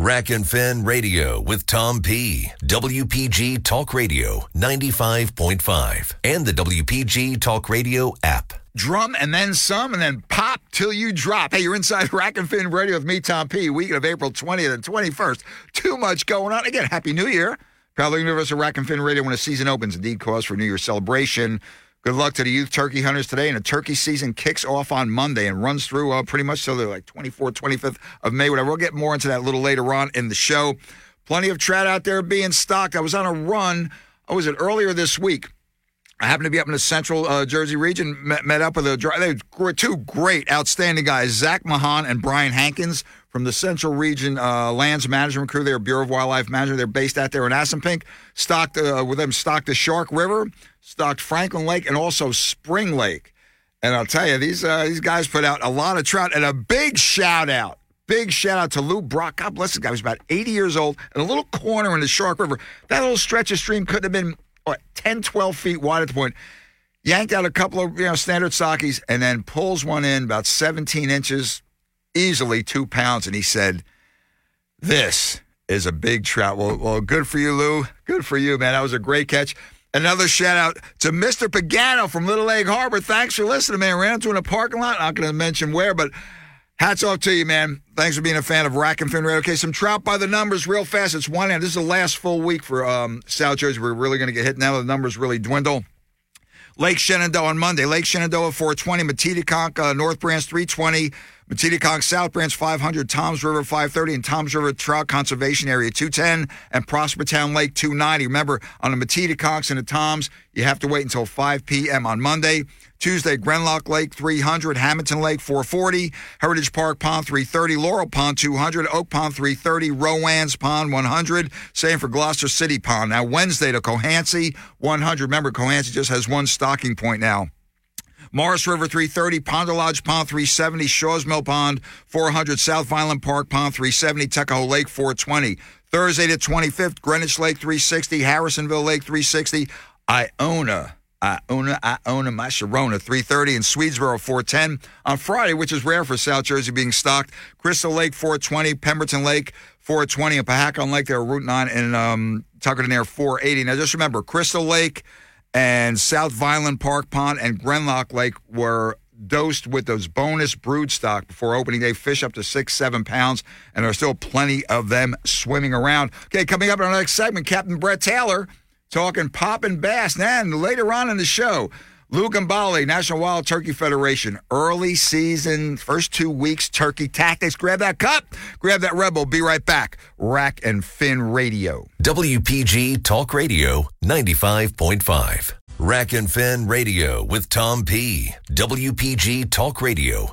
Rack and Fin Radio with Tom P. WPG Talk Radio 95.5 and the WPG Talk Radio app. Drum and then some and then pop till you drop. Hey, you're inside Rack and Fin Radio with me, Tom P. Weekend of April 20th and 21st. Too much going on. Again, Happy New Year. Proudly Universal Rack and Fin Radio when the season opens. Indeed, cause for New Year's celebration. Good luck to the youth turkey hunters today. And the turkey season kicks off on Monday and runs through pretty much till the 24th, 25th of May, whatever. We'll get more into that a little later on in the show. Plenty of trout out there being stocked. I was on a run. Earlier this week. I happened to be up in the central Jersey region, met up with they were two great, outstanding guys, Zach Mahan and Brian Hankins from the central region lands management crew. They're Bureau of Wildlife Management. They're based out there in Assunpink. Stocked the Shark River, stocked Franklin Lake, and also Spring Lake. And I'll tell you, these guys put out a lot of trout. And a big shout out to Lou Brock. God bless this guy. He was about 80 years old in a little corner in the Shark River. That little stretch of stream couldn't have been 10, 12 feet wide at the point. Yanked out a couple of standard sockies and then pulls one in about 17 inches, easily 2 pounds. And he said, "This is a big trout." Well, good for you, Lou. Good for you, man. That was a great catch. Another shout out to Mr. Pagano from Little Egg Harbor. Thanks for listening, man. Ran into in a parking lot. Not going to mention where, but hats off to you, man. Thanks for being a fan of Rack and Fin Radio. Okay, some trout by the numbers real fast. It's one end. This is the last full week for South Jersey. We're really going to get hit now. The numbers really dwindle. Lake Shenandoah on Monday. Lake Shenandoah 420. Metedeconk North Branch 320. Metedeconk South Branch 500. Toms River 530. And Toms River Trout Conservation Area 210. And Prospertown Lake 290. Remember, on the Metedeconks and the Toms, you have to wait until 5 p.m. on Monday. Tuesday, Grenlock Lake 300, Hamilton Lake 440, Heritage Park Pond 330, Laurel Pond 200, Oak Pond 330, Rowan's Pond 100, same for Gloucester City Pond. Now Wednesday to Cohansey 100. Remember, Cohansey just has one stocking point now. Morris River 330, Pond Lodge Pond 370, Shaw's Mill Pond 400, South Violent Park Pond 370, Tuckahoe Lake 420. Thursday the 25th, Greenwich Lake 360, Harrisonville Lake 360, Iona, my Sharona 330, and Swedesboro 410. On Friday, which is rare for South Jersey being stocked, Crystal Lake 420, Pemberton Lake 420, and Pahakon Lake there, Route 9, and Tuckerton Air 480. Now just remember, Crystal Lake and South Violent Park Pond and Grenlock Lake were dosed with those bonus brood stock before opening day. Fish up to 6-7 pounds, and there are still plenty of them swimming around. Okay, coming up in our next segment, Captain Brett Taylor talking poppin' bass. And later on in the show, Lou Gambale, National Wild Turkey Federation, early season, first 2 weeks, turkey tactics. Grab that cup, grab that Rebel. Be right back. Rack and Fin Radio. WPG Talk Radio 95.5. Rack and Fin Radio with Tom P. WPG Talk Radio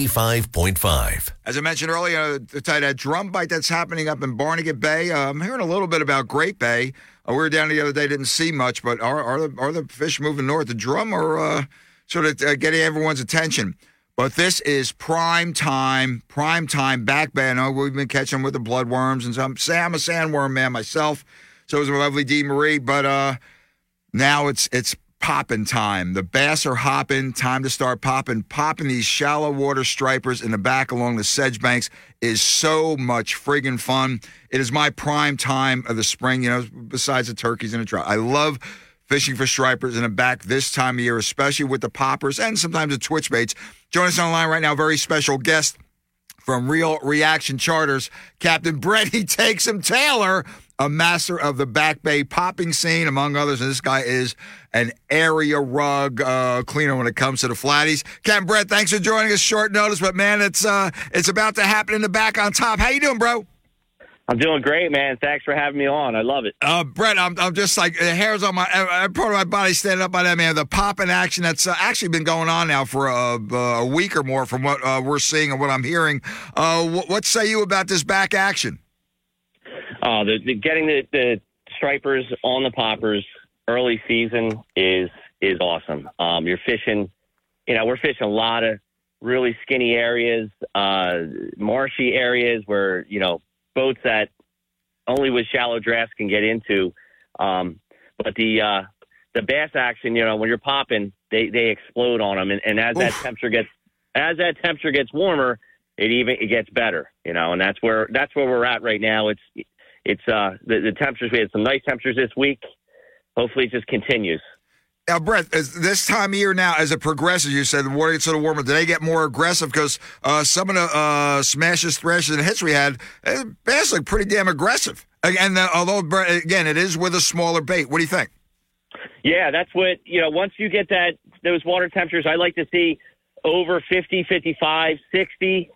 95.5. As I mentioned earlier, that drum bite that's happening up in Barnegat Bay. I'm hearing a little bit about Great Bay. We were down the other day, didn't see much, but are the fish moving north? The drum or sort of getting everyone's attention? But this is prime time back bay. I know we've been catching with the bloodworms and some. I'm a sandworm man myself. So is my lovely Dee Marie. But now it's popping time. The bass are hopping. Time to start popping. Popping these shallow water stripers in the back along the sedge banks is so much friggin' fun. It is my prime time of the spring, besides the turkeys and the trout. I love fishing for stripers in the back this time of year, especially with the poppers and sometimes the twitch baits. Join us online right now, very special guest from Real Reaction Charters, Captain Brett Takes Him Taylor, a master of the Back Bay popping scene, among others. And this guy is an area rug cleaner when it comes to the flatties. Captain Brett, thanks for joining us short notice, but man, it's about to happen in the back on top. How you doing, bro? I'm doing great, man. Thanks for having me on. I love it. Brett, I'm just like, the hairs on part of my body standing up by that, man. The popping action that's actually been going on now for a week or more from what we're seeing and what I'm hearing. What say you about this back action? Getting the stripers on the poppers early season is awesome. You're fishing, we're fishing a lot of really skinny areas, marshy areas where, boats that only with shallow drafts can get into. But the bass action, when you're popping, they explode on them. And as that temperature gets warmer, it gets better. and that's where we're at right now. It's the temperatures. We had some nice temperatures this week. Hopefully it just continues. Now, Brett, as this time of year now, as it progresses, you said the water gets a little warmer. Do they get more aggressive? Because some of the smashes, thrashes, and hits we had, bass look pretty damn aggressive. And although, Brett, again, it is with a smaller bait. What do you think? Yeah, that's what, once you get those water temperatures, I like to see over 50, 55, 60.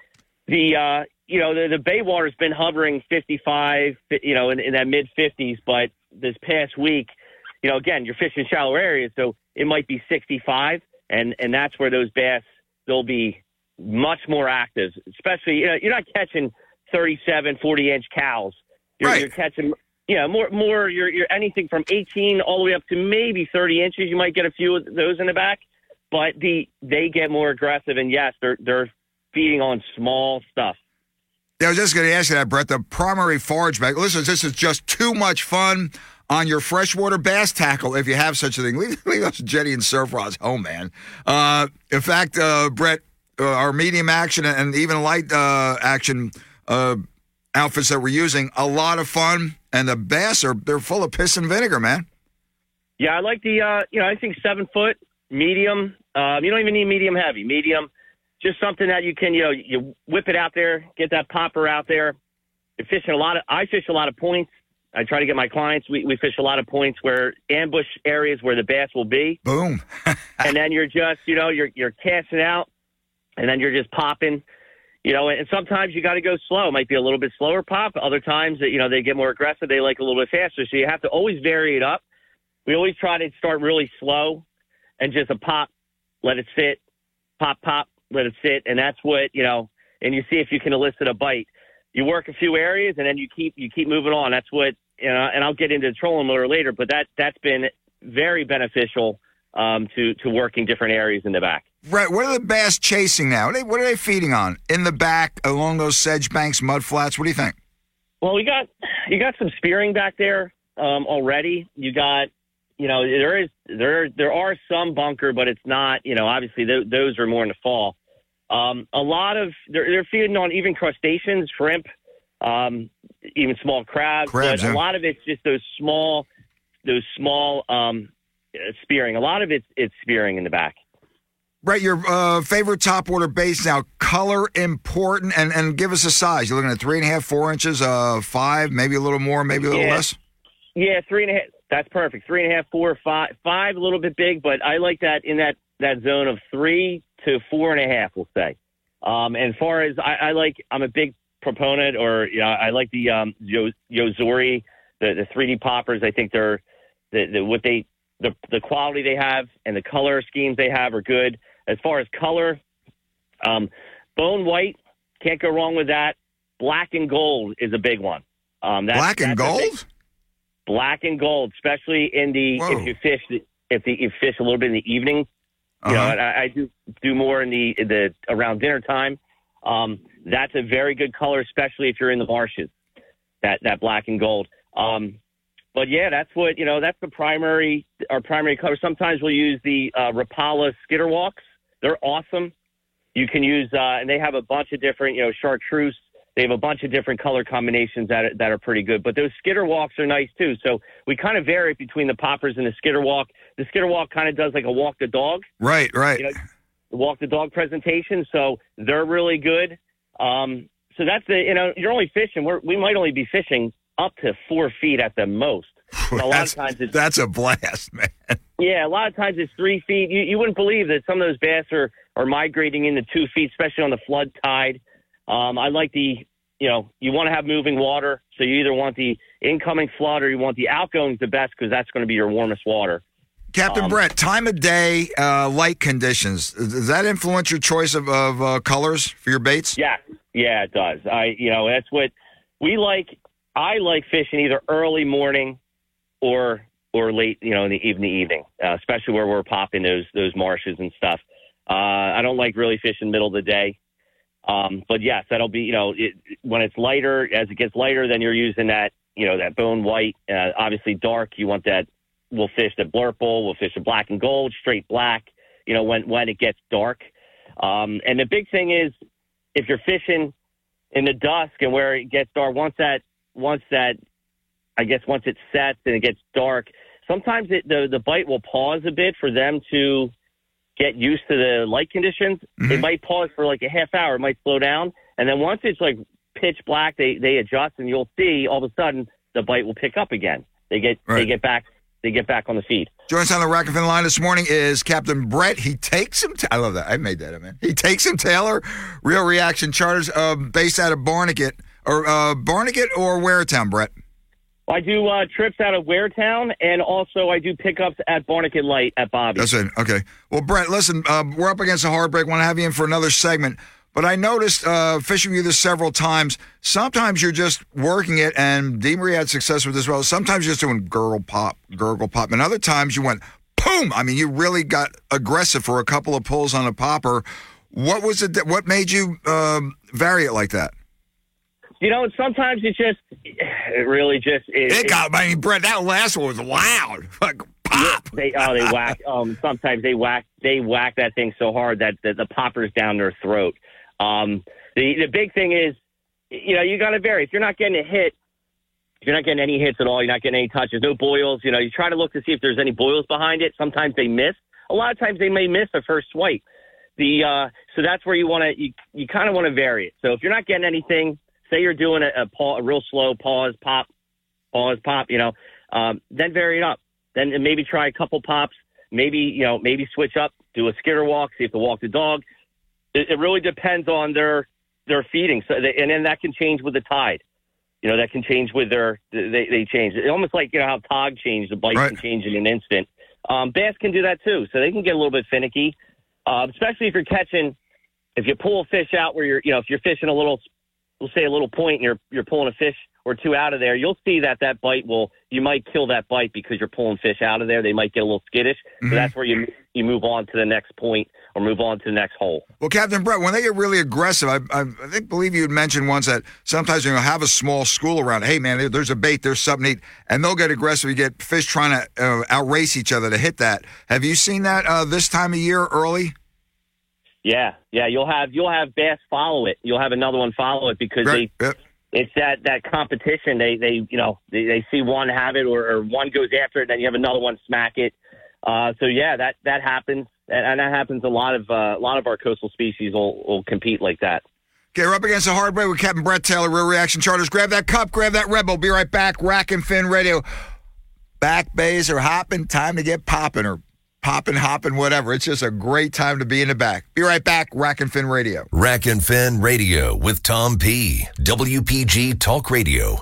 The bay water's been hovering 55, in that mid-50s, but this past week, again, you're fishing shallow areas, so it might be 65, and that's where those bass, they'll be much more active, especially, you're not catching 37, 40-inch cows. You're catching, more, you're anything from 18 all the way up to maybe 30 inches. You might get a few of those in the back, but they get more aggressive, and yes, they're feeding on small stuff. Yeah, I was just going to ask you that, Brett. The primary forage bag. Listen, this is just too much fun on your freshwater bass tackle, if you have such a thing. Leave those jetty and surf rods home, man. In fact, Brett, our medium action and even light action outfits that we're using, a lot of fun, and the bass they're full of piss and vinegar, man. Yeah, I like the I think 7 foot medium. You don't even need medium heavy. Medium, just something that you can you whip it out there, get that popper out there. You're fishing I fish a lot of points. I try to get my clients. We fish a lot of points where ambush areas where the bass will be. Boom. And then you're just you're casting out, and then you're just popping. And sometimes you got to go slow. It might be a little bit slower pop. Other times, they get more aggressive. They like a little bit faster. So you have to always vary it up. We always try to start really slow and just a pop, let it sit, pop, let it sit. And that's what, and you see if you can elicit a bite. You work a few areas and then you keep moving on. That's what, and I'll get into the trolling motor later, but that's been very beneficial to working different areas in the back. Right. What are the bass chasing now? What are they feeding on? In the back, along those sedge banks, mud flats? What do you think? Well, you got some spearing back there already. You got, there are some bunker, but it's not, obviously those are more in the fall. A lot of they're feeding on even crustaceans, shrimp, even small crabs, but yeah. A lot of it's just those small spearing. A lot of it's spearing in the back. Right, your favorite top order bass now, color important, and give us a size. You're looking at 3.5, 4 inches, 5, maybe a little more, maybe a little less? Yeah, 3.5, that's perfect. 3.5, 4, 5, a little bit big, but I like that in that zone of 3 to 4.5, we'll say. And as far as I'm a big proponent, or I like the Yozori, the 3D poppers. I think they're the quality they have and the color schemes they have are good. As far as color, bone white, can't go wrong with that. Black and gold is a big one. Black and gold? Black and gold, especially if you fish a little bit in the evening. I do more in the around dinner time. That's a very good color, especially if you're in the marshes. That black and gold. But yeah, that's what that's our primary color. Sometimes we'll use the Rapala Skitterwalks. They're awesome. You can use and they have a bunch of different chartreuse. They have a bunch of different color combinations that are pretty good. But those Skitterwalks are nice too. So we kind of vary between the poppers and the Skitterwalk. The Skitterwalk kind of does like a walk the dog. Right. Walk the dog presentation. So they're really good. So that's you're only fishing. We might only be fishing up to 4 feet at the most. A lot of times that's a blast, man. Yeah, a lot of times it's 3 feet. You wouldn't believe that some of those bass are migrating into 2 feet, especially on the flood tide. I like you want to have moving water, so you either want the incoming flood or you want the outgoing the best because that's going to be your warmest water. Captain Brett, time of day, light conditions, does that influence your choice of colors for your baits? Yeah, it does. That's what we like. I like fishing either early morning or late, in the evening, especially where we're popping those marshes and stuff. I don't like really fishing middle of the day. But yes, that'll be, when it's lighter, as it gets lighter, then you're using that, that bone white, obviously dark. You want that. We'll fish the blurple. We'll fish the black and gold, straight black, when it gets dark. And the big thing is if you're fishing in the dusk and where it gets dark, once it sets and it gets dark, sometimes the bite will pause a bit for them to get used to the light conditions. Mm-hmm. It might pause for like a half hour. It might slow down. And then once it's like pitch black, they adjust, and you'll see all of a sudden the bite will pick up again. They get back on the feed. Joining us on the Rack and Fin line this morning is Captain Brett. He takes him. I love that. I made that up, man. He takes him Taylor, Real Reaction Charters, based out of Barnegat or Waretown, Brett. I do trips out of Waretown, and also I do pickups at Barnegat Light at Bobby's. That's it. Okay. Well, Brett, listen, we're up against a hard break. Want to have you in for another segment. But I noticed fishing with you this several times. Sometimes you're just working it, and Demery had success with this as well. Sometimes you're just doing gurgle pop. And other times you went, boom! I mean, you really got aggressive for a couple of pulls on a popper. What was it? What made you vary it like that? You know, sometimes it really just. I mean, Brett, that last one was loud. Like, pop! They whack. Sometimes they whack that thing so hard that the popper's down their throat. The big thing is, you know, you got to vary. If you're not getting a hit, if you're not getting any hits at all, you're not getting any touches, no boils. You know, you try to look to see if there's any boils behind it. Sometimes they miss. A lot of times they may miss a first swipe. So that's where you kind of want to vary it. So if you're not getting anything, say you're doing a real slow pause, pop, you know, then vary it up. Then maybe try a couple pops. Maybe switch up, do a skitter walk, see if to walk the dog. It really depends on their feeding. So and then that can change with the tide. You know, that can change with they change. It's almost like, you know, how tog changed, the bite can change in an instant. Bass can do that too. So they can get a little bit finicky, especially if you pull a fish out where if you're fishing a little point and you're pulling a fish or two out of there, you'll see that bite you might kill that bite because you're pulling fish out of there. They might get a little skittish. Mm-hmm. So that's where you move on to the next point or move on to the next hole. Well, Captain Brett, when they get really aggressive, I believe you had mentioned once that sometimes you'll have a small school around. Hey, man, there's a bait, there's something neat, and they'll get aggressive. You get fish trying to outrace each other to hit that. Have you seen that this time of year early? Yeah. You'll have bass follow it. You'll have another one follow it because it's that competition. They see one have it or one goes after it, then you have another one smack it. So yeah, that happens, and that happens. A lot of our coastal species will compete like that. Okay, we're up against a hard break with Captain Brett Taylor, Real Reaction Charters. Grab that cup, grab that Red Bull. Be right back. Rack and Fin Radio. Back bays are hopping. Time to get popping or popping, hopping, whatever. It's just a great time to be in the back. Be right back. Rack and Fin Radio. Rack and Fin Radio with Tom P. WPG Talk Radio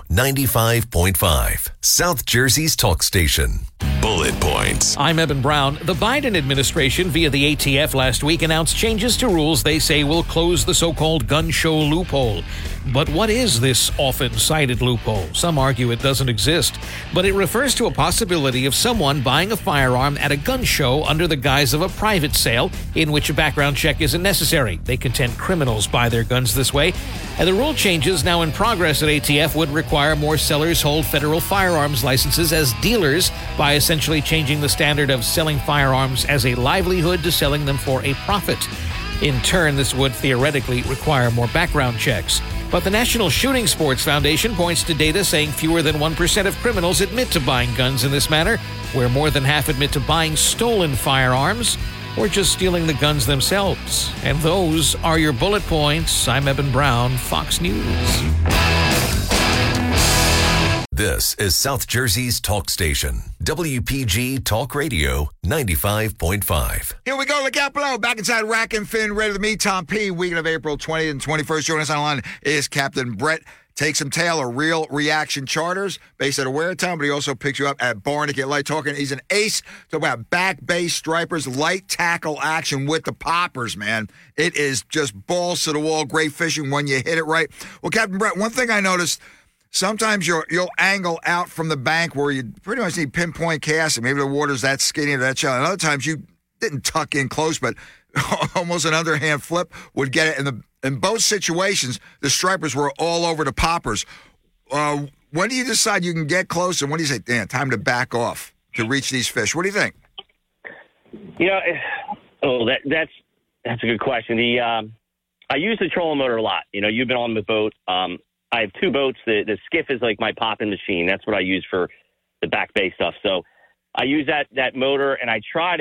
95.5. South Jersey's talk station. Bullet Points. I'm Eben Brown. The Biden administration, via the ATF last week, announced changes to rules they say will close the so-called gun show loophole. But what is this often cited loophole? Some argue it doesn't exist, but it refers to a possibility of someone buying a firearm at a gun show under the guise of a private sale in which a background check isn't necessary. They contend criminals buy their guns this way, and the rule changes now in progress at ATF would require more sellers hold federal firearms licenses as dealers by essentially changing the standard of selling firearms as a livelihood to selling them for a profit. In turn, this would theoretically require more background checks. But the National Shooting Sports Foundation points to data saying fewer than 1% of criminals admit to buying guns in this manner, where more than half admit to buying stolen firearms or just stealing the guns themselves. And those are your bullet points. I'm Eben Brown, Fox News. This is South Jersey's talk station, WPG Talk Radio 95.5. Here we go. Look out below. Back inside Rack and Fin, ready with me, Tom P. Weekend of April 20th and 21st. Joining us on the line is Captain Brett Takes Him Taylor, Real Reaction Charters, based out of Waretown, but he also picks you up at Barnegat Light. He's an ace. Talk about back base stripers, light tackle action with the poppers, man. It is just balls to the wall. Great fishing when you hit it right. Well, Captain Brett, one thing I noticed, sometimes you'll angle out from the bank where you pretty much need pinpoint casting. Maybe the water's that skinny or that shallow. And other times you didn't tuck in close, but almost an underhand flip would get it. In both situations, the stripers were all over the poppers. When do you decide you can get close, and when do you say, damn, time to back off to reach these fish? What do you think? You know, that's a good question. I use the trolling motor a lot. You've been on the boat. I have two boats. The skiff is like my popping machine. That's what I use for the back bay stuff. So I use that motor, and I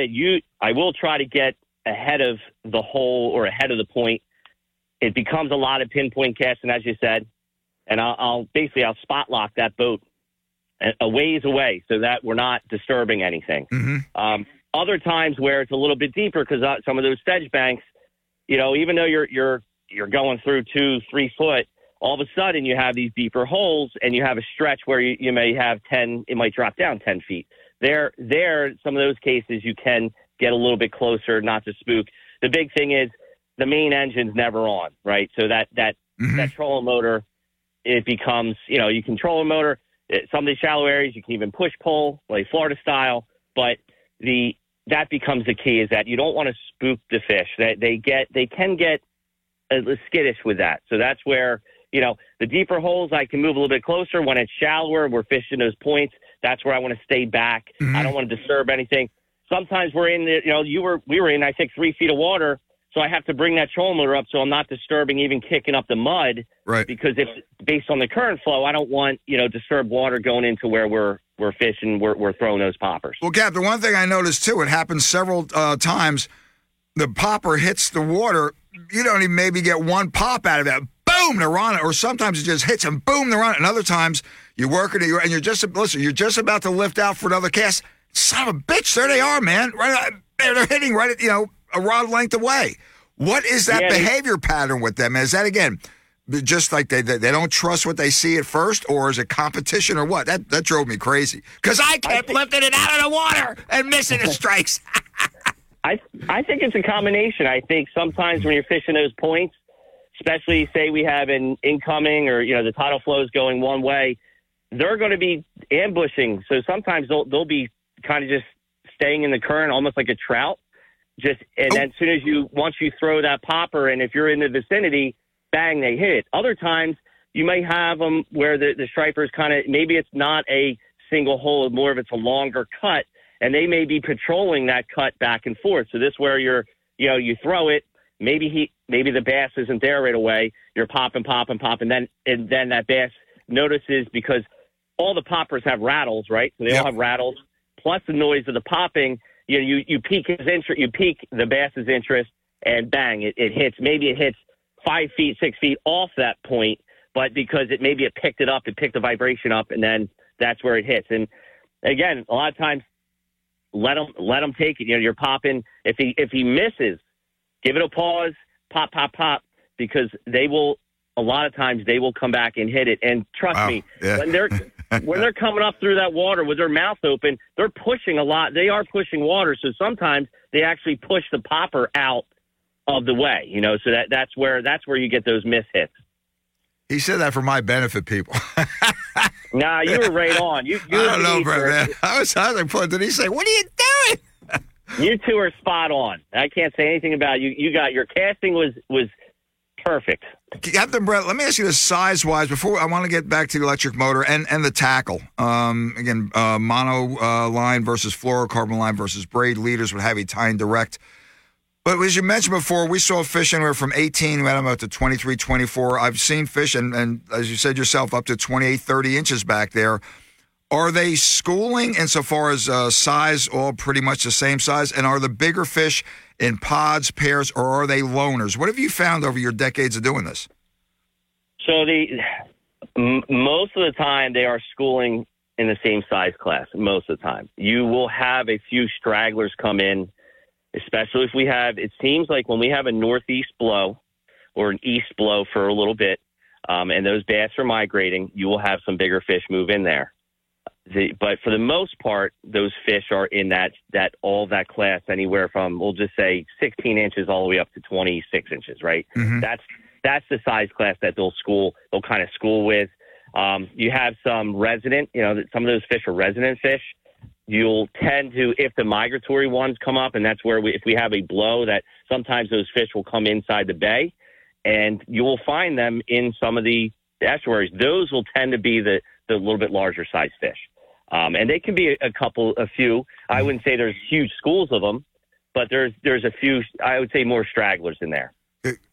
will try to get ahead of the hole or ahead of the point. It becomes a lot of pinpoint casting, as you said, and I'll spot lock that boat a ways away so that we're not disturbing anything. Mm-hmm. Other times where it's a little bit deeper because some of those sedge banks, even though you're going through 2-3 foot, all of a sudden you have these deeper holes and you have a stretch where you may have 10, it might drop down 10 feet. There, some of those cases you can get a little bit closer, not to spook. The big thing is the main engine's never on, right? So that trolling motor, it becomes, you control a motor. Some of the shallow areas you can even push pull, like Florida style, but that becomes the key is that you don't want to spook the fish. They can get skittish with that. So that's where, the deeper holes I can move a little bit closer. When it's shallower, we're fishing those points. That's where I want to stay back. Mm-hmm. I don't want to disturb anything. Sometimes we're in we were in, I think, 3 feet of water. So I have to bring that trolling motor up so I'm not disturbing, even kicking up the mud. Right. Because if based on the current flow, I don't want, disturbed water going into where we're fishing, we're throwing those poppers. Well, Cap, the one thing I noticed, too, it happens several times. The popper hits the water. You don't even maybe get one pop out of that. Boom, they're on it. Or sometimes it just hits and boom, they're on it. And other times you work it and you're just about to lift out for another cast. Son of a bitch, there they are, man. Right, they're hitting right at, a rod length away. What is that behavior pattern with them? Is that, again, just like they don't trust what they see at first, or is it competition or what? That drove me crazy because I kept lifting it out of the water and missing the strikes. I think it's a combination. I think sometimes when you're fishing those points, especially say we have an incoming or, the tidal flow is going one way, they're going to be ambushing. So sometimes they'll be kind of just staying in the current, almost like a trout. Then as soon as once you throw that popper, and if you're in the vicinity, bang, they hit it. Other times you may have them where the stripers kind of, maybe it's not a single hole, more of it's a longer cut, and they may be patrolling that cut back and forth. So this where you throw it, maybe the bass isn't there right away. You're popping, and then that bass notices, because all the poppers have rattles, right? So they all have rattles, plus the noise of the popping. You pique his interest, you pique the bass's interest, and bang, it hits. Maybe it hits 5 feet, 6 feet off that point, but because it picked it up, it picked the vibration up, and then that's where it hits. And again, a lot of times, let him take it. You're popping. If he misses, give it a pause, pop, because they will. A lot of times they will come back and hit it. And trust me, when they're coming up through that water with their mouth open, they're pushing a lot. They are pushing water, so sometimes they actually push the popper out of the way. So that's where you get those miss hits. He said that for my benefit, people. Nah, you were right on. I don't know, bro, man. I was like, did he say, what are you doing? You two are spot on. I can't say anything about you. Your casting was perfect. Captain Brett, let me ask you this size-wise before I want to get back to the electric motor and the tackle. Again, mono line versus fluorocarbon line versus braid leaders with heavy tying direct. But as you mentioned before, we saw fish anywhere from 18, we had them up to 23, 24. I've seen fish, and as you said yourself, up to 28, 30 inches back there. Are they schooling insofar as size, all pretty much the same size? And are the bigger fish in pods, pairs, or are they loners? What have you found over your decades of doing this? So most of the time they are schooling in the same size class, most of the time. You will have a few stragglers come in, especially if it seems like when we have a northeast blow or an east blow for a little bit, and those bass are migrating, you will have some bigger fish move in there. But for the most part, those fish are in that class anywhere from, we'll just say 16 inches all the way up to 26 inches, right? Mm-hmm. That's the size class that they'll kind of school with. You have some resident, some of those fish are resident fish. You'll tend to, if the migratory ones come up, and that's where if we have a blow, that sometimes those fish will come inside the bay, and you will find them in some of the estuaries. Those will tend to be the little bit larger size fish. And they can be a few. I wouldn't say there's huge schools of them, but there's a few, I would say, more stragglers in there.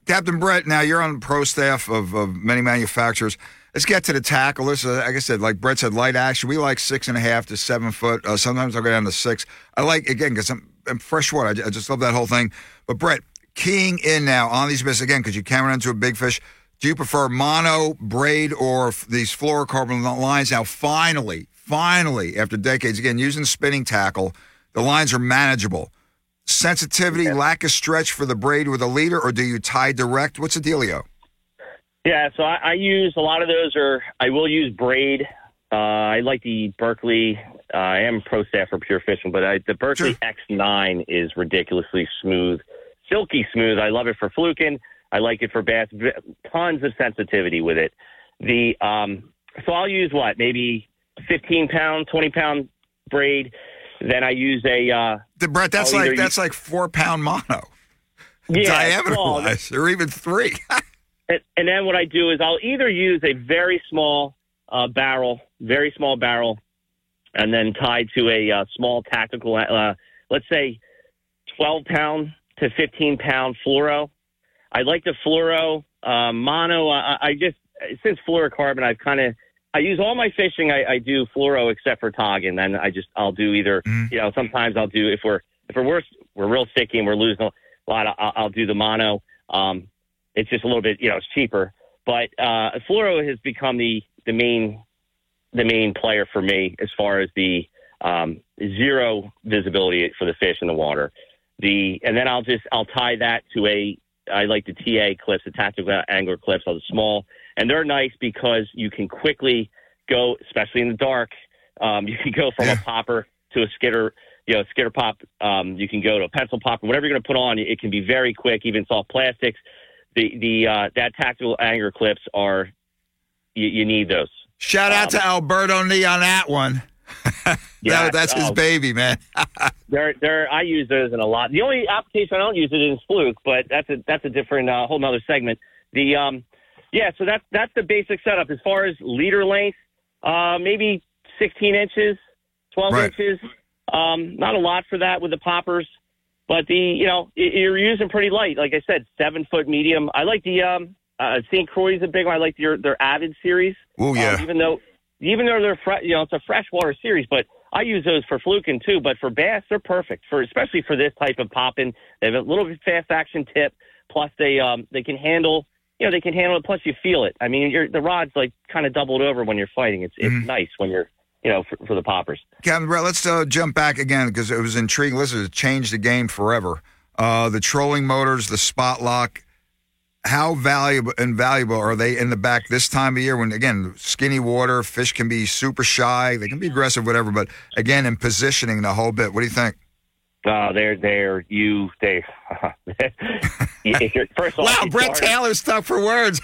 Captain Brett, now you're on the pro staff of many manufacturers. Let's get to the tackle. This is, like I said, like Brett said, light action. We like 6.5 to 7 foot. Sometimes I'll go down to 6. I like, again, because I'm freshwater. I just love that whole thing. But Brett, keying in now on these fish, again, because you can run into a big fish, do you prefer mono, braid, or these fluorocarbon lines? Now, finally, after decades, again, using spinning tackle, the lines are manageable. Sensitivity, lack of stretch for the braid with a leader, or do you tie direct? What's the dealio? Yeah, so I use a lot of those, or I will use braid. I like the Berkley. I am pro staff for Pure Fishing, but the Berkley X9 is ridiculously smooth, silky smooth. I love it for fluking. I like it for bass. Tons of sensitivity with it. So I'll use maybe 15-pound, 20-pound braid. Then I use Brett, that's like 4-pound mono. Yeah, diameter-wise, or even 3. And then what I do is I'll either use a very small barrel, and then tie to a small tactical, let's say 12-pound to 15-pound fluoro. I like the fluoro. Mono, since fluorocarbon, I use all my fishing. I do fluoro except for tog, and then I'll do either. Sometimes I'll do if we're real sticky and we're losing a lot. I'll do the mono. It's just a little bit, it's cheaper. But fluoro has become the main player for me as far as the zero visibility for the fish in the water. And then I'll tie that to I like the TA clips, the tactical angler clips, are the small, and they're nice because you can quickly go, especially in the dark. You can go from a popper to a skitter, skitter pop. You can go to a pencil popper, whatever you're going to put on. It can be very quick, even soft plastics. That tactical angler clips are, you need those. Shout out to Alberto Nee on that one. That's his baby, man. I use those in a lot. The only application I don't use it is fluke, but that's a different whole nother segment. So that's the basic setup. As far as leader length, maybe 16 inches, 12 inches. Not a lot for that with the poppers, but you're using pretty light. Like I said, 7-foot medium. I like the St. Croix is a big one. I like their Avid series. Oh yeah. Even though they're it's a freshwater series, but I use those for fluking too. But for bass, they're perfect especially for this type of popping. They have a little bit fast action tip. Plus they can handle it. Plus you feel it. I mean, the rod's like kind of doubled over when you're fighting. It's nice when you're for the poppers. Captain Brett, let's jump back again because it was intriguing. Listen, it changed the game forever. The trolling motors, the spot lock. How valuable are they in the back this time of year when, again, skinny water, fish can be super shy, they can be aggressive, whatever, but, again, in positioning the whole bit. What do you think? First off, wow, Brett Taylor's stuck for words.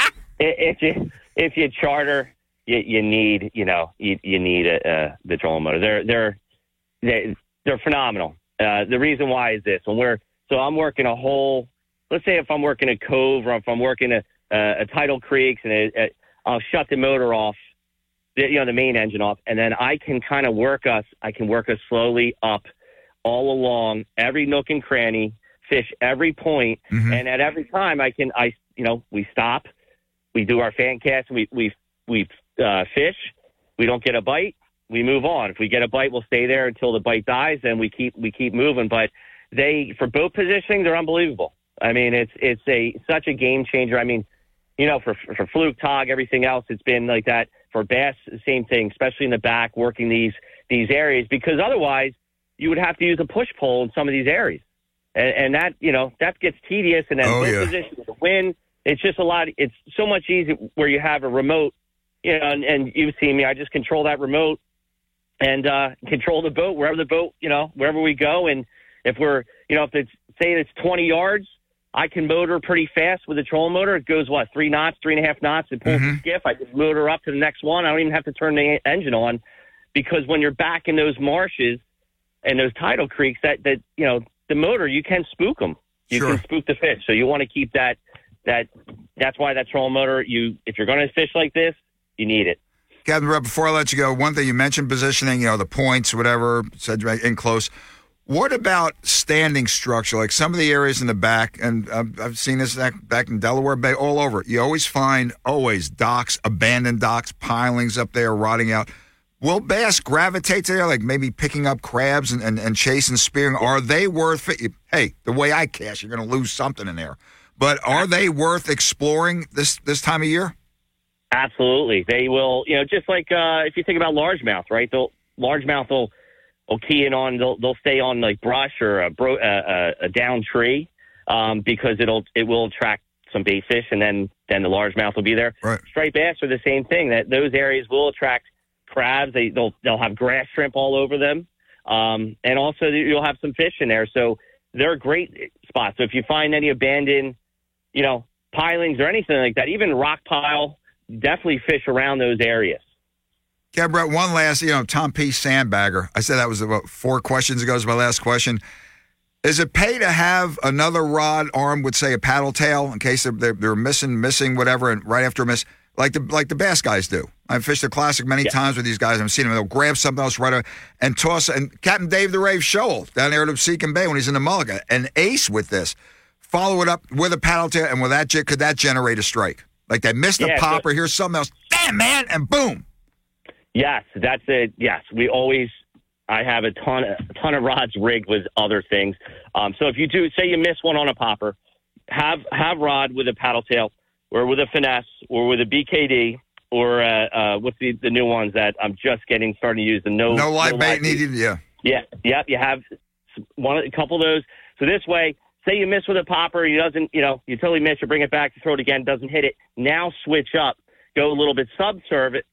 if you charter, you need the trolling motor. They're phenomenal. The reason why is this: I'm working a whole. Let's say if I'm working a cove or if I'm working a tidal creeks, and I'll shut the motor off, the main engine off, and then I can kind of work us slowly up all along every nook and cranny, fish every point, and at every time we stop, we do our fan cast, we fish, we don't get a bite, we move on. If we get a bite, we'll stay there until the bite dies, and we keep moving. But for boat positioning, they're unbelievable. I mean, it's such a game changer. I mean, for fluke, tog, everything else, it's been like that. For bass, the same thing, especially in the back, working these areas, because otherwise you would have to use a push pole in some of these areas, and that that gets tedious. And then position with the wind, it's just a lot. It's so much easier where you have a remote, and you've seen me. I just control that remote and control the boat wherever we go. And if we're if it's 20 yards. I can motor pretty fast with the trolling motor. It goes, 3 knots, 3.5 knots. It pulls the skiff. I just motor up to the next one. I don't even have to turn the engine on, because when you're back in those marshes and those tidal creeks, that the motor, you can spook them. You can spook the fish. So you want to keep that. That's why that trolling motor, if you're going to fish like this, you need it. Captain Brett, before I let you go, one thing you mentioned positioning, the points, whatever, said in close. What about standing structure? Like some of the areas in the back, and I've seen this back in Delaware Bay, all over. You always find docks, abandoned docks, pilings up there rotting out. Will bass gravitate to there, like maybe picking up crabs and chasing, spearing? Are they worth it? Hey, the way I cast, you're going to lose something in there. But are they worth exploring this time of year? Absolutely. They will, just like if you think about largemouth, right? Largemouth will key in on, they'll stay on like brush or a down tree because it will attract some bait fish, and then the largemouth will be there. Right. Striped bass are the same thing. That those areas will attract crabs. They'll have grass shrimp all over them, and also you'll have some fish in there. So they're great spots. So if you find any abandoned, pilings or anything like that, even rock pile, definitely fish around those areas. Yeah, Brett, one last, Tom P. Sandbagger. I said that was about 4 questions ago is my last question. Is it pay to have another rod armed with, say, a paddle tail in case they're missing whatever, and right after a miss, like the bass guys do? I've fished the Classic many times with these guys. I've seen them. They'll grab something else right away and toss it. And Captain Dave the Rave Scholl down there at Obsequion Bay when he's in the Mulligan, an ace with this. Follow it up with a paddle tail, and with that, could that generate a strike? Like they missed a popper, here's something else, damn, man, and boom. Yes, that's it. Yes, I have a ton of rods rigged with other things. So if you do, say you miss one on a popper, have rod with a paddle tail or with a finesse or with a BKD or what's the new ones that I'm just starting to use, the no live bait needed. Yeah. You have a couple of those. So this way, say you miss with a popper, you totally miss, you bring it back to throw it again, doesn't hit it. Now switch up, go a little bit subsurface,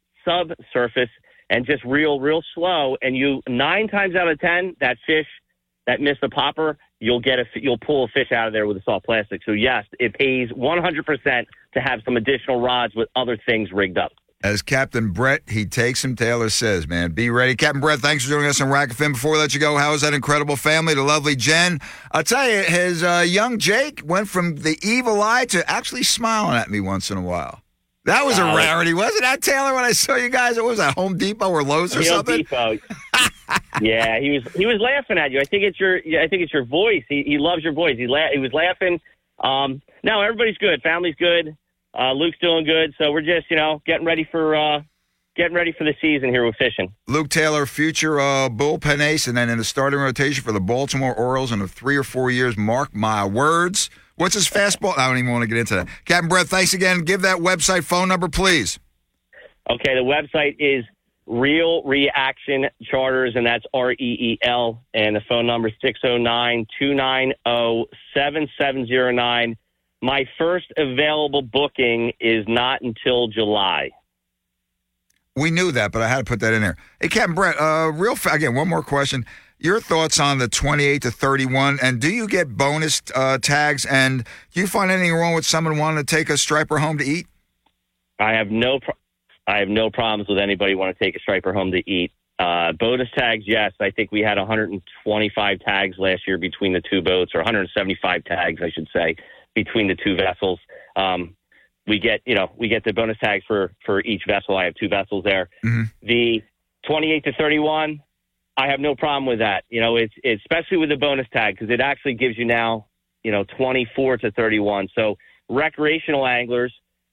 and just real slow. And 9 times out of 10, that fish that missed the popper, you'll pull a fish out of there with a soft plastic. So yes, it pays 100% to have some additional rods with other things rigged up. As Captain Brett, he takes him, Taylor says, man, be ready. Captain Brett, thanks for joining us on Rack FM. Before we let you go, how is that incredible family, the lovely Jen? I'll tell you, his young Jake went from the evil eye to actually smiling at me once in a while. That was a rarity, wasn't that, Taylor, when I saw you guys? What was that, Home Depot or Lowe's or something? Depot. Yeah, he was laughing at you. I think it's your voice. He loves your voice. He was laughing. No, everybody's good. Family's good. Luke's doing good. So we're just, getting ready for the season here with fishing. Luke Taylor, future bullpen ace, and then in the starting rotation for the Baltimore Orioles in 3 or 4 years. Mark my words. What's his fastball? I don't even want to get into that. Captain Brett, thanks again. Give that website phone number, please. Okay, the website is Real Reaction Charters, and that's REEL, and the phone number is 609-290-7709. My first available booking is not until July. We knew that, but I had to put that in there. Hey, Captain Brett, again, one more question. Your thoughts on the 28 to 31, and do you get bonus tags, and do you find anything wrong with someone wanting to take a striper home to eat? I have no problems with anybody want to take a striper home to eat. Bonus tags, yes. I think we had 125 tags last year between the two boats, or 175 tags, I should say, between the two vessels. We get the bonus tags for each vessel. I have 2 vessels there. Mm-hmm. The 28 to 31, I have no problem with that. It's especially with the bonus tag, because it actually gives you now, 24 to 31. So recreational anglers,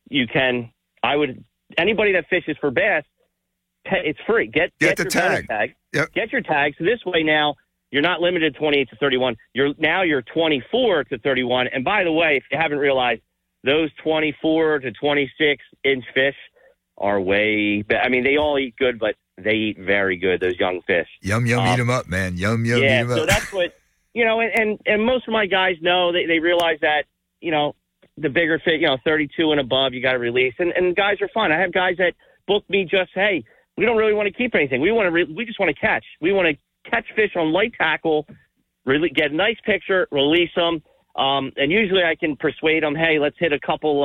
anybody that fishes for bass, it's free. Get the your tag. Yep. Get your tag. So this way now, you're not limited to 28 to 31. You're 24 to 31. And by the way, if you haven't realized, those 24 to 26 inch fish are way better. I mean, they all eat good, but they eat very good, those young fish. Yum, eat them up, man. Yum, eat them up. So that's what, and most of my guys know, they realize that, the bigger fish, 32 and above, you got to release. And guys are fun. I have guys that book me just, hey, we don't really want to keep anything. We just want to catch. We want to catch fish on light tackle, really get a nice picture, release them. And usually I can persuade them, hey, let's hit a couple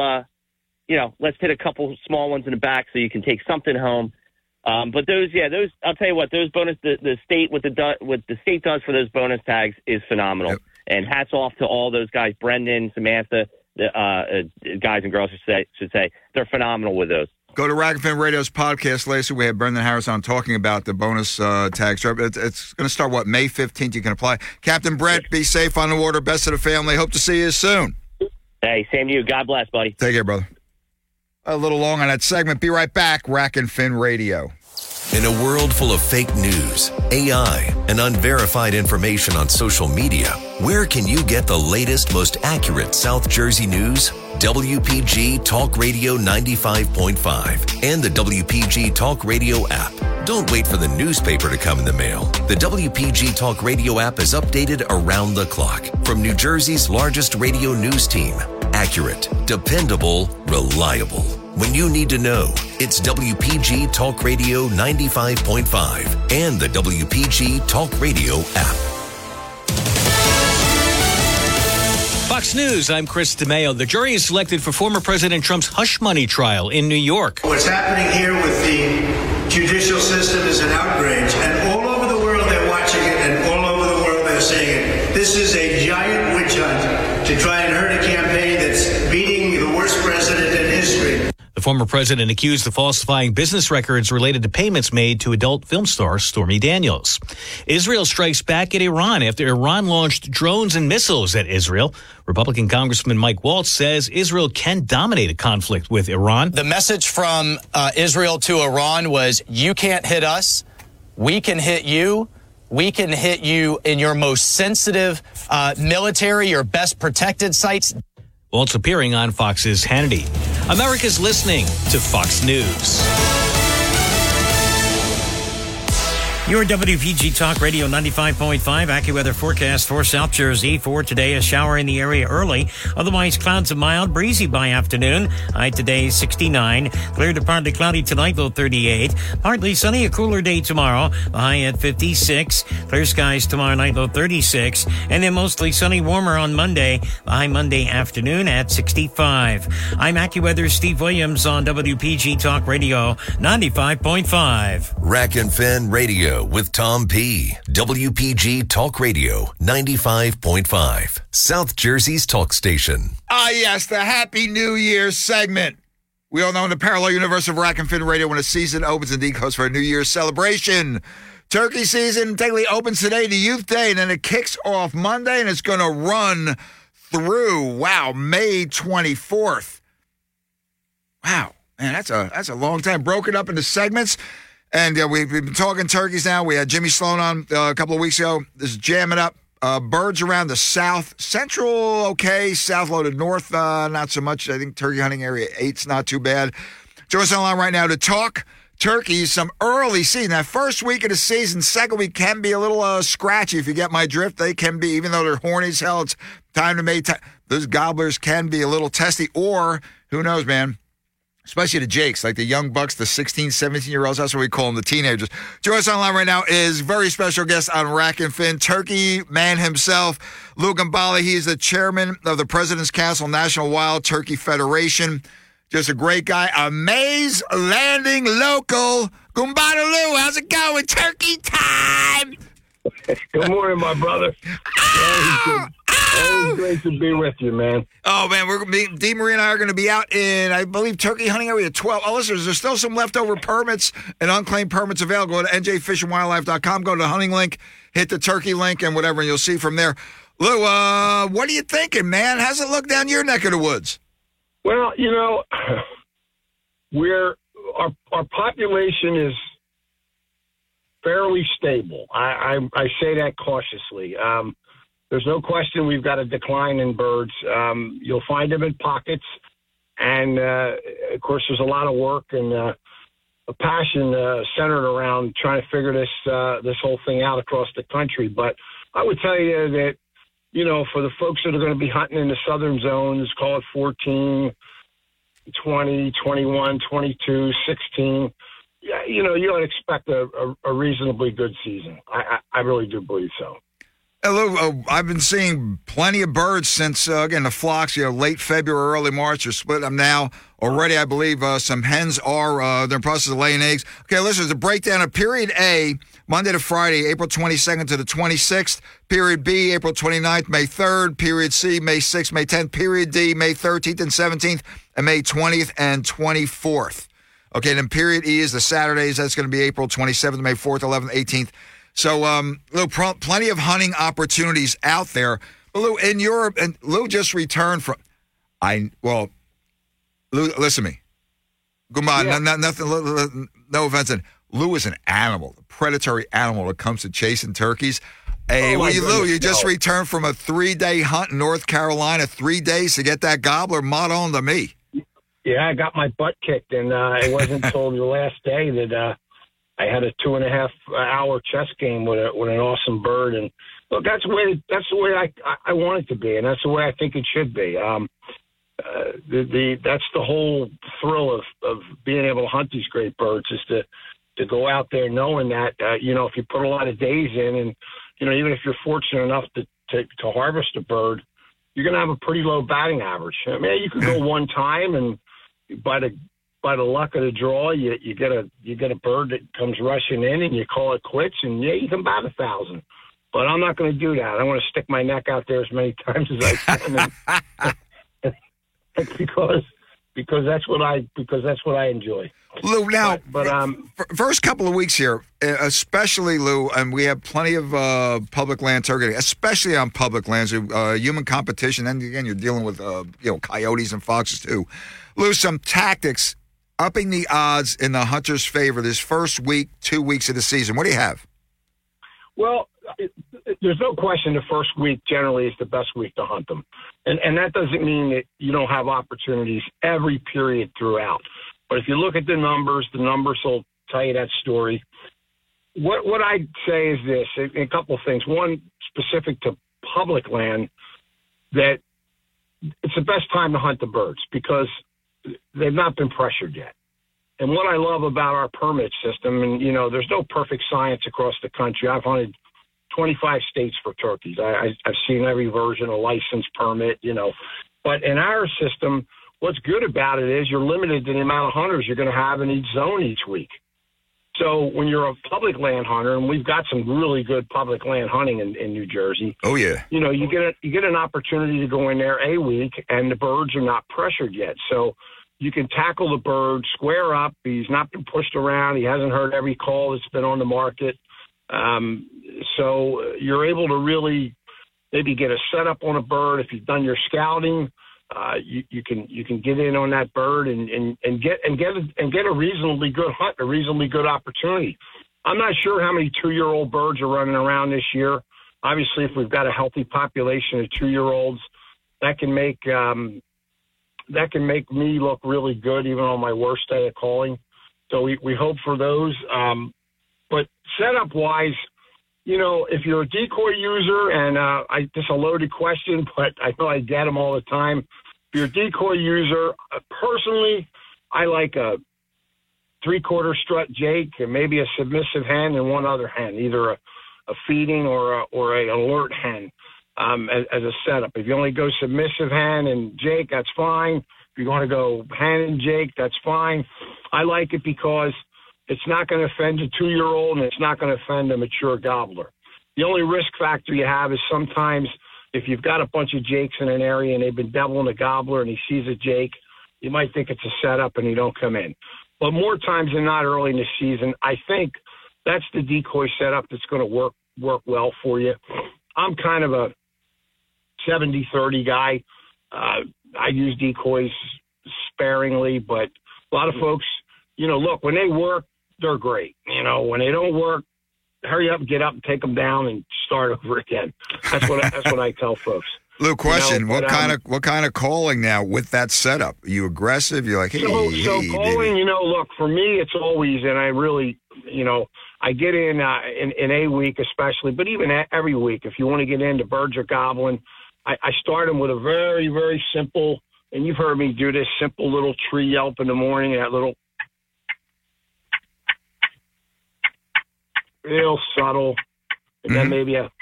small ones in the back so you can take something home. But those, I'll tell you what, those bonus, the state, what the state does for those bonus tags is phenomenal. Yep. And hats off to all those guys, Brendan, Samantha, the guys and girls should say, they're phenomenal with those. Go to Rack and Fin Radio's podcast, Lacey. We had Brendan Harris on talking about the bonus tax. It's going to start, May 15th? You can apply. Captain Brett, be safe on the water. Best of the family. Hope to see you soon. Hey, same to you. God bless, buddy. Take care, brother. A little long on that segment. Be right back. Rack and Fin Radio. In a world full of fake news, AI, and unverified information on social media, where can you get the latest, most accurate South Jersey news? WPG Talk Radio 95.5 and the WPG Talk Radio app. Don't wait for the newspaper to come in the mail. The WPG Talk Radio app is updated around the clock from New Jersey's largest radio news team. Accurate, dependable, reliable. When you need to know, it's WPG Talk Radio 95.5 and the WPG Talk Radio app. Fox News, I'm Chris DeMeo. The jury is selected for former President Trump's hush money trial in New York. What's happening here with the judicial system is an outrage, and all over the world they're watching it, and all over the world they're saying it. This is a giant witch hunt to try and hurt a campaign that's beating the worst president in history. The former president accused of falsifying business records related to payments made to adult film star Stormy Daniels. Israel strikes back at Iran after Iran launched drones and missiles at Israel. Republican Congressman Mike Waltz says Israel can dominate a conflict with Iran. The message from Israel to Iran was, you can't hit us, we can hit you. We can hit you in your most sensitive military, your best protected sites. Waltz appearing on Fox's Hannity. America's listening to Fox News. Your WPG Talk Radio 95.5 AccuWeather forecast for South Jersey. For today, a shower in the area early. Otherwise, clouds and mild, breezy by afternoon. High today, 69. Clear to partly cloudy tonight, low 38. Partly sunny, a cooler day tomorrow. The high at 56. Clear skies tomorrow night, low 36. And then mostly sunny, warmer on Monday. The high Monday afternoon at 65. I'm AccuWeather's Steve Williams on WPG Talk Radio 95.5. Rack and Fin Radio with Tom P. WPG Talk Radio 95.5. South Jersey's talk station. Ah, yes, the Happy New Year segment. We all know in the parallel universe of Rack and Fin Radio when a season opens and goes for a New Year's celebration. Turkey season technically opens today to Youth Day, and then it kicks off Monday, and it's going to run through, May 24th. Wow, man, that's a long time. Broken up into segments. And we've been talking turkeys now. We had Jimmy Sloan on a couple of weeks ago. This is jamming up. Birds around the south. Central, okay. South low to north, not so much. I think turkey hunting area 8's not too bad. Join us online right now to talk turkeys, some early season. That first week of the season, second week can be a little scratchy if you get my drift. They can be, even though they're horny as hell, it's time to mate. Those gobblers can be a little testy, or who knows, man. Especially the Jakes, like the young bucks, the 16, 17-year-olds. That's what we call them, the teenagers. Joining us online right now is very special guest on Rack and Fin, Turkey man himself, Lou Gambale. He is the chairman of the President's Council National Wild Turkey Federation. Just a great guy. A Mays Landing local. Gambale Lou, how's it going? Turkey time! Good morning, my brother. Always great to be with you, man. Oh, man, Dee Marie and I are going to be out in, I believe, turkey hunting area 12. Oh, listeners, there's still some leftover permits and unclaimed permits available. Go to njfishandwildlife.com, go to the hunting link, hit the turkey link and whatever, and you'll see from there. Lou, what are you thinking, man? How's it look down your neck of the woods? Well, our population is fairly stable. I say that cautiously. There's no question we've got a decline in birds. You'll find them in pockets. And, of course, there's a lot of work and a passion centered around trying to figure this whole thing out across the country. But I would tell you that, for the folks that are going to be hunting in the southern zones, call it 14, 20, 21, 22, 16, you ought to expect a reasonably good season. I really do believe so. Hello, I've been seeing plenty of birds since, again, the flocks, late February, early March. They're splitting them now. Already, I believe some hens are they're in the process of laying eggs. Okay, listen, the breakdown of Period A, Monday to Friday, April 22nd to the 26th. Period B, April 29th, May 3rd. Period C, May 6th, May 10th. Period D, May 13th and 17th, and May 20th and 24th. Okay, then period E is the Saturdays. That's going to be April 27th, May 4th, 11th, 18th. So, Lou, plenty of hunting opportunities out there. But Lou, in Europe, and Lou just returned from. Lou, listen to me. Come on, nothing. No offense. Lou is an animal, a predatory animal when it comes to chasing turkeys. Hey, Lou, you just returned from a 3-day hunt in North Carolina. 3 days to get that gobbler. Mod on to me. Yeah, I got my butt kicked, and it wasn't until the last day that I had a 2.5-hour chess game with an awesome bird. And look, that's the way I want it to be, and that's the way I think it should be. That's the whole thrill of being able to hunt these great birds, is to go out there knowing that if you put a lot of days in, and even if you're fortunate enough to harvest a bird, you're going to have a pretty low batting average. I mean, you could go one time, and by the luck of the draw, you get a bird that comes rushing in, and you call it quits, and you can bat 1,000. But I'm not going to do that. I want to stick my neck out there as many times as I can, because that's what I enjoy. Lou, now, but first couple of weeks here, especially, Lou, and we have plenty of public land turkey, especially on public lands, human competition, and again, you're dealing with coyotes and foxes too. Lou, some tactics upping the odds in the hunter's favor this first week, 2 weeks of the season. What do you have? Well, there's no question the first week generally is the best week to hunt them. And that doesn't mean that you don't have opportunities every period throughout. But if you look at the numbers will tell you that story. What I'd say is this, a couple of things. One, specific to public land, that it's the best time to hunt the birds because they've not been pressured yet. And what I love about our permit system, and, there's no perfect science across the country. I've hunted 25 states for turkeys. I've seen every version of license permit, But in our system, what's good about it is you're limited to the amount of hunters you're going to have in each zone each week. So when you're a public land hunter, and we've got some really good public land hunting in New Jersey. Oh, yeah. You get an opportunity to go in there a week, and the birds are not pressured yet. So you can tackle the bird, square up. He's not been pushed around. He hasn't heard every call that's been on the market. So you're able to really maybe get a setup on a bird. If you've done your scouting, you can get in on that bird and get a reasonably good hunt, a reasonably good opportunity. I'm not sure how many 2-year-old birds are running around this year. Obviously, if we've got a healthy population of 2-year-olds, that can make me look really good even on my worst day of calling. So we hope for those. But setup-wise, if you're a decoy user, and this is a loaded question, but I know I get them all the time. If you're a decoy user, personally, I like a 3/4 strut Jake and maybe a submissive hen and one other hen, either a feeding or a alert hen as a setup. If you only go submissive hen and Jake, that's fine. If you want to go hen and Jake, that's fine. I like it because it's not going to offend a 2-year-old, and it's not going to offend a mature gobbler. The only risk factor you have is sometimes if you've got a bunch of Jakes in an area and they've been deviling a gobbler and he sees a Jake, you might think it's a setup and you don't come in. But more times than not early in the season, I think that's the decoy setup that's going to work well for you. I'm kind of a 70-30 guy. I use decoys sparingly, but a lot of folks, look, when they work, they're great. When they don't work, hurry up, get up, and take them down, and start over again. That's what I tell folks. Lou, question: what kind of calling now with that setup? Are you aggressive? You're like, hey, so calling. baby. Look, for me, it's always, and I really, I get in a week especially, but even every week, if you want to get into birds are gobbling, I start them with a very, very simple, and you've heard me do this, simple little tree yelp in the morning, that little. Real subtle, and then maybe a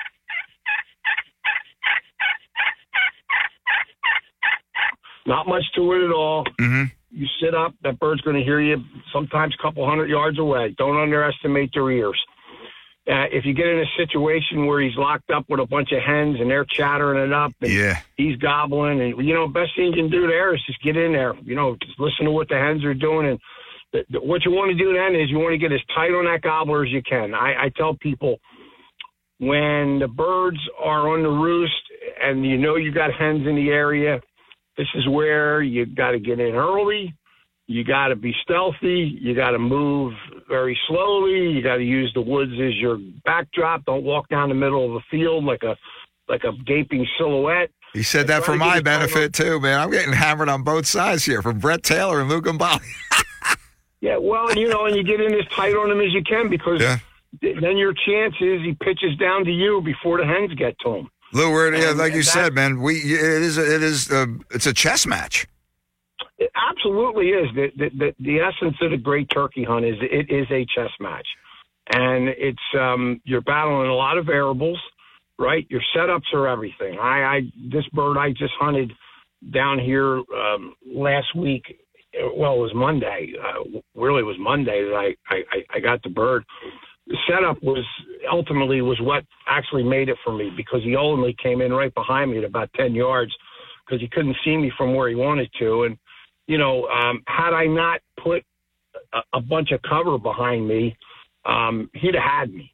not much to it at all. Mm-hmm. You sit up, that bird's going to hear you sometimes a couple 100 yards away. Don't underestimate their ears. If you get in a situation where he's locked up with a bunch of hens and they're chattering it up and he's gobbling, and best thing you can do there is just get in there, just listen to what the hens are doing, and what you want to do then is you want to get as tight on that gobbler as you can. I tell people when the birds are on the roost and you know you got hens in the area, this is where you got to get in early. You got to be stealthy. You got to move very slowly. You got to use the woods as your backdrop. Don't walk down the middle of the field like a gaping silhouette. He said that for my benefit too, man. I'm getting hammered on both sides here from Brett Taylor and Luke Gambale. Yeah, well, and you get in as tight on him as you can because then your chance is he pitches down to you before the hens get to him. Lou, like you said, man, it's a chess match. It absolutely is. The essence of the great turkey hunt is it is a chess match, and it's you're battling a lot of variables, right? Your setups are everything. This bird I just hunted down here last week. Well, it was Monday. Really, it was Monday that I got the bird. The setup was what actually made it for me because he ultimately came in right behind me at about 10 yards because he couldn't see me from where he wanted to. And, had I not put a bunch of cover behind me, he'd have had me,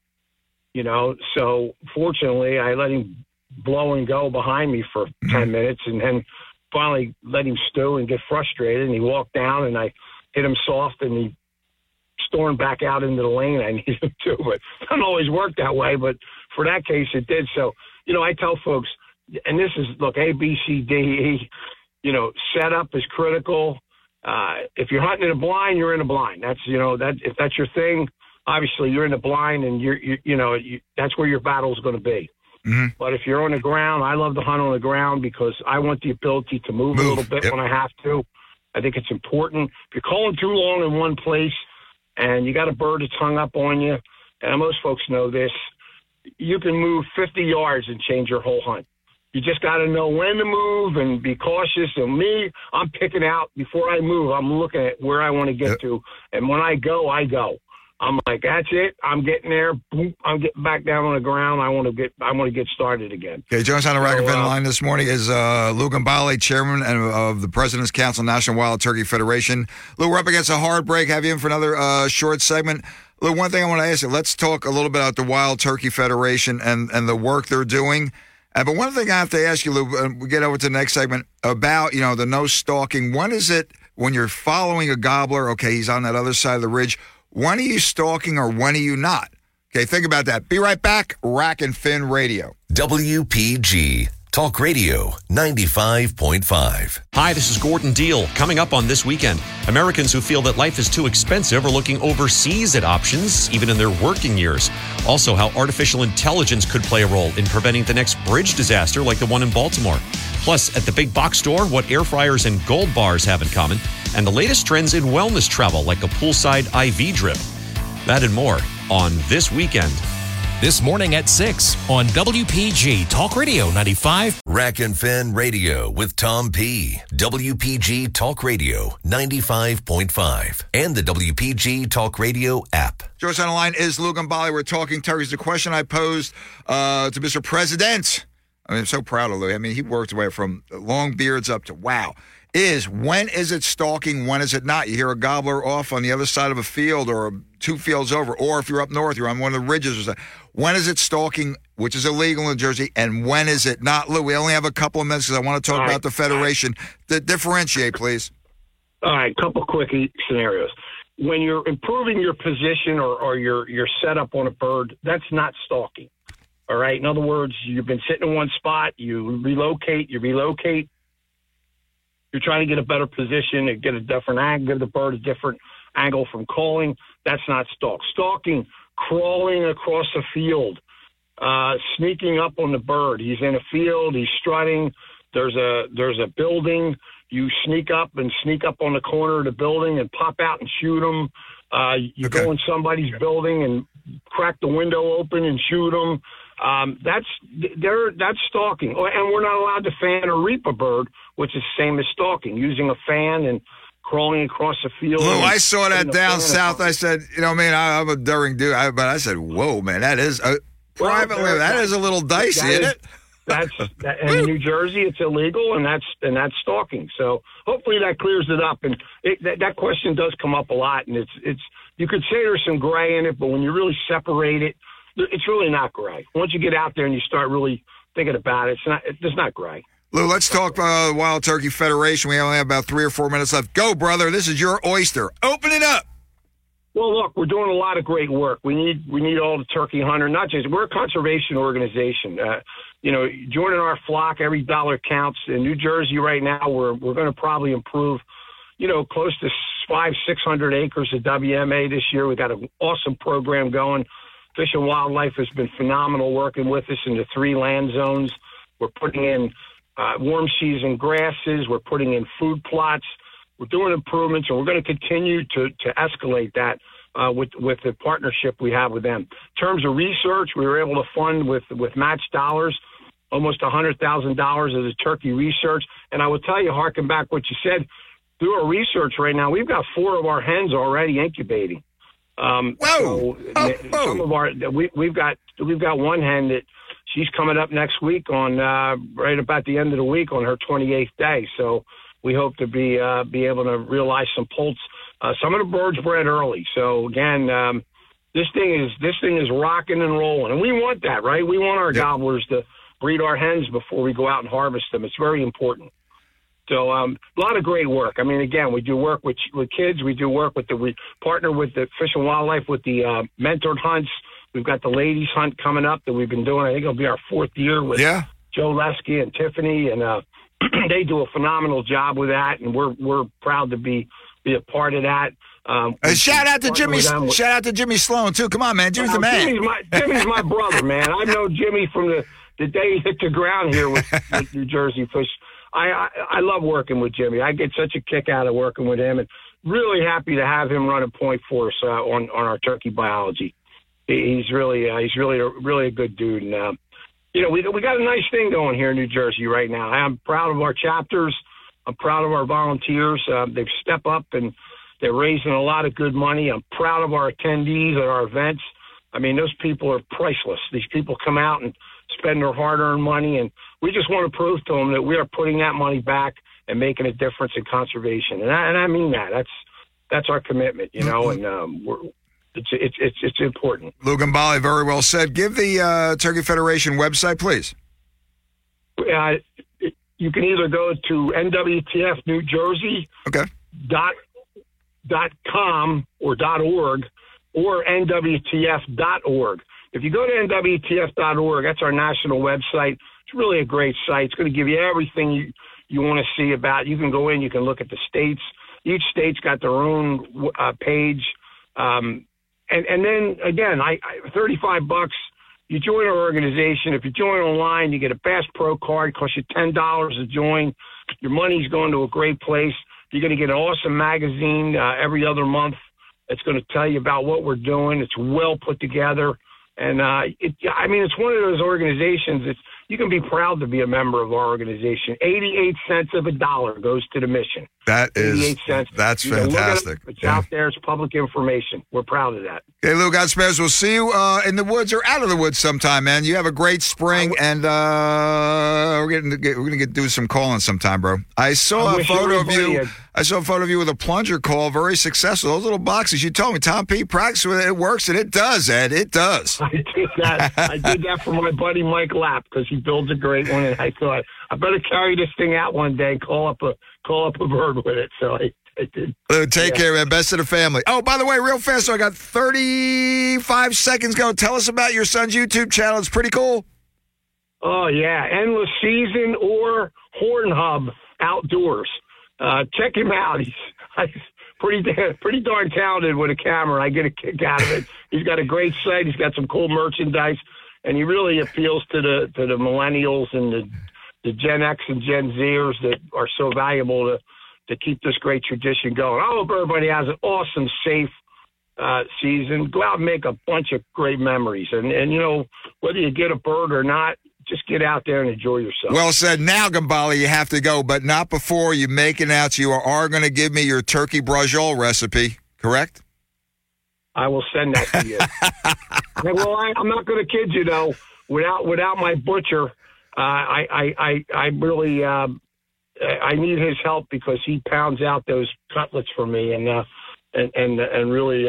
So fortunately, I let him blow and go behind me for 10 minutes and then finally let him stew and get frustrated. And he walked down and I hit him soft and he stormed back out into the lane I needed him to. But it doesn't always work that way. But for that case, it did. So, I tell folks, and this is, look, A, B, C, D, E, setup is critical. If you're hunting in a blind, you're in a blind. That's, if that's your thing, obviously you're in a blind and that's where your battle is going to be. Mm-hmm. But if you're on the ground, I love to hunt on the ground because I want the ability to move a little bit when I have to. I think it's important. If you're calling too long in one place and you got a bird that's hung up on you, and most folks know this, you can move 50 yards and change your whole hunt. You just got to know when to move and be cautious. And me, I'm picking out before I move. I'm looking at where I want to get to. And when I go, I go. I'm like, that's it. I'm getting there. Boom, I'm getting back down on the ground. I want to get started again. Okay, joining us on the Rack and Fin line this morning is Lou Gambale, chairman of the President's Council National Wild Turkey Federation. Lou, we're up against a hard break. Have you in for another short segment. Lou, one thing I want to ask you, let's talk a little bit about the Wild Turkey Federation and the work they're doing. But one thing I have to ask you, Lou, we get over to the next segment, about, the no stalking. When is it when you're following a gobbler, okay, he's on that other side of the ridge, when are you stalking or when are you not? Okay, think about that. Be right back. Rack and Fin Radio. WPG Talk Radio 95.5. Hi, this is Gordon Deal. Coming up on This Weekend, Americans who feel that life is too expensive are looking overseas at options, even in their working years. Also, how artificial intelligence could play a role in preventing the next bridge disaster like the one in Baltimore. Plus, at the big box store, what air fryers and gold bars have in common, and the latest trends in wellness travel like a poolside IV drip. That and more on This Weekend. This morning at 6 on WPG Talk Radio 95. Rack and Fin Radio with Tom P. WPG Talk Radio 95.5 and the WPG Talk Radio app. Joe on the line is Lou Gambale. We're talking turkeys. The question I posed to Mr. President, I'm so proud of Lou. I mean, he worked away from long beards up to wow. Is when is it stalking, when is it not? You hear a gobbler off on the other side of a field or 2 fields over, or if you're up north, you're on one of the ridges or something. When is it stalking, which is illegal in New Jersey, and when is it not? Lou, we only have a couple of minutes because I want to talk about the Federation. Differentiate, please. All right, couple quick scenarios. When you're improving your position or your setup on a bird, that's not stalking. All right? In other words, you've been sitting in one spot, you relocate. You're trying to get a better position and get a different angle, give the bird a different angle from calling. That's not stalk. Stalking, crawling across a field, sneaking up on the bird. He's in a field. He's strutting. There's a building. You sneak up on the corner of the building and pop out and shoot him. You go in somebody's building and crack the window open and shoot them. That's stalking. And we're not allowed to fan or reap a bird, which is the same as stalking, using a fan and crawling across the field. Lou, I saw that down south. I said, I'm a daring dude. But I said, whoa, man, that is privately, that is a little dicey, isn't it? and in New Jersey it's illegal, and that's stalking. So hopefully that clears it up. And that question does come up a lot, and it's you could say there's some gray in it, but when you really separate it, it's really not gray. Once you get out there and you start really thinking about it, it's not gray. Lou, let's talk Wild Turkey Federation. We only have about 3 or 4 minutes left. Go, brother. This is your oyster. Open it up. Well, look, we're doing a lot of great work. We need all the turkey hunter. We're a conservation organization. Joining our flock, every dollar counts. In New Jersey right now, we're going to probably improve, close to 500-600 acres of WMA this year. We've got an awesome program going. Fish and Wildlife has been phenomenal working with us in the 3 land zones. We're putting in warm season grasses. We're putting in food plots. We're doing improvements, and we're going to continue to escalate that with the partnership we have with them. In terms of research, we were able to fund with match dollars almost $100,000 of the turkey research. And I will tell you, harken back what you said, through our research right now, we've got 4 of our hens already incubating. Some of our we've got one hen that she's coming up next week on right about the end of the week on her 28th day. So we hope to be able to realize some poults. Some of the birds bred early. So again, this thing is rocking and rolling, and we want that, right? We want our gobblers to breed our hens before we go out and harvest them. It's very important. So a lot of great work. I mean, again, we do work with kids. We do work we partner with the Fish and Wildlife with the mentored hunts. We've got the ladies hunt coming up that we've been doing. I think it'll be our 4th year with Joe Lesky and Tiffany, and they do a phenomenal job with that, and we're proud to be a part of that. Shout out to Jimmy. Shout out to Jimmy Sloan too. Come on, man. Jimmy's the man. Jimmy's my brother, man. I've known Jimmy from the day he hit the ground here with New Jersey Fish. I love working with Jimmy. I get such a kick out of working with him, and really happy to have him run a point for us on our turkey biology. He's really a good dude, and we got a nice thing going here in New Jersey right now. I'm proud of our chapters. I'm proud of our volunteers. They've stepped up and they're raising a lot of good money. I'm proud of our attendees at our events. I mean, those people are priceless. These people come out and spend their hard-earned money, and we just want to prove to them that we are putting that money back and making a difference in conservation. And I mean that. That's our commitment, and it's important. Lou Gambale, very well said. Give the Turkey Federation website, please. You can either go to NWTF New Jersey .com or .org or NWTF.org. If you go to NWTF.org, that's our national website. It's really a great site. It's going to give you everything you want to see about. You can go in, you can look at the states. Each state's got their own page. And then, again, $35, you join our organization. If you join online, you get a Bass Pro card. It costs you $10 to join. Your money's going to a great place. You're going to get an awesome magazine every other month. It's going to tell you about what we're doing. It's well put together. And, it's one of those organizations that you can be proud to be a member of our organization. 88 cents of a dollar goes to the mission. That's fantastic. It's out there. It's public information. We're proud of that. Okay, Lou, Godspears. We'll see you in the woods or out of the woods sometime, man. You have a great spring, and we're going to do some calling sometime, bro. I saw a photo of you. I saw a photo of you with a plunger call, very successful. Those little boxes, you told me, Tom P. practice with it. It works, and it does, Ed. It does. I did that for my buddy Mike Lapp because he builds a great one, and I thought I better carry this thing out one day and call up a bird with it. So I did. Take care, man. Best of the family. Oh, by the way, real fast, so I got 35 seconds go. Tell us about your son's YouTube channel. It's pretty cool. Oh, yeah. Endless Season or Horn Hub Outdoors. Check him out. He's pretty darn talented with a camera. I get a kick out of it. He's got a great site. He's got some cool merchandise, and he really appeals to the millennials and the Gen X and Gen Zers that are so valuable to keep this great tradition going. I hope everybody has an awesome, safe season. Go out and make a bunch of great memories. And whether you get a bird or not, just get out there and enjoy yourself. Well said. Now, Gambale, you have to go, but not before you make it out. You are going to give me your turkey brajol recipe, correct? I will send that to you. Well, I'm not going to kid you, though. Without my butcher, I really I need his help because he pounds out those cutlets for me, and really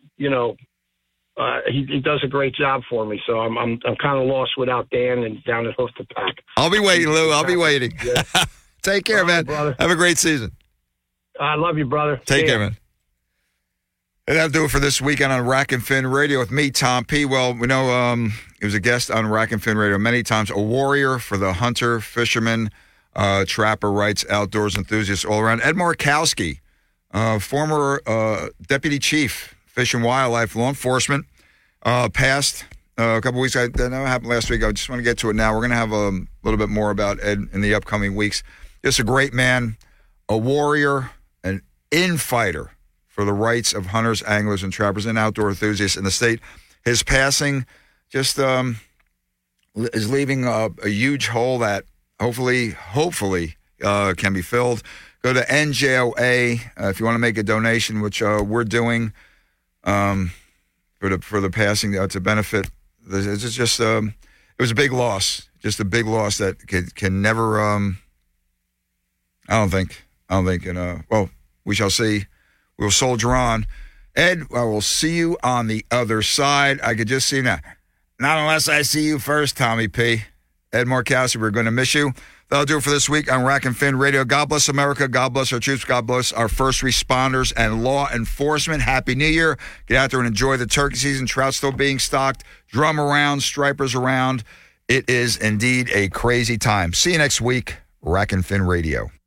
he does a great job for me. So I'm kind of lost without Dan and down at Hoof to Pack. I'll be waiting, Lou. I'll be waiting. Yeah. Take care, man. Brother. Have a great season. I love you, brother. Take care, man. And that'll do it for this weekend on Rack and Fin Radio with me, Tom P. Well, we know he was a guest on Rack and Fin Radio many times, a warrior for the hunter, fisherman, trapper, rights, outdoors enthusiasts all around. Ed Markowski, former deputy chief, Fish and Wildlife Law Enforcement, passed a couple weeks ago. That happened last week. I just want to get to it now. We're going to have a little bit more about Ed in the upcoming weeks. Just a great man, a warrior, an infighter for the rights of hunters, anglers, and trappers and outdoor enthusiasts in the state. His passing just is leaving a huge hole that hopefully can be filled. Go to NJOA if you want to make a donation, which we're doing for the passing to benefit. It's just it was a big loss, just a big loss that can never. I don't think. And well, we shall see. We'll soldier on. Ed, I will see you on the other side. I could just see you now. Not unless I see you first, Tommy P. Ed Markowski, we're going to miss you. That'll do it for this week on Rack and Fin Radio. God bless America. God bless our troops. God bless our first responders and law enforcement. Happy New Year. Get out there and enjoy the turkey season. Trout still being stocked. Drum around. Stripers around. It is indeed a crazy time. See you next week. Rack and Fin Radio.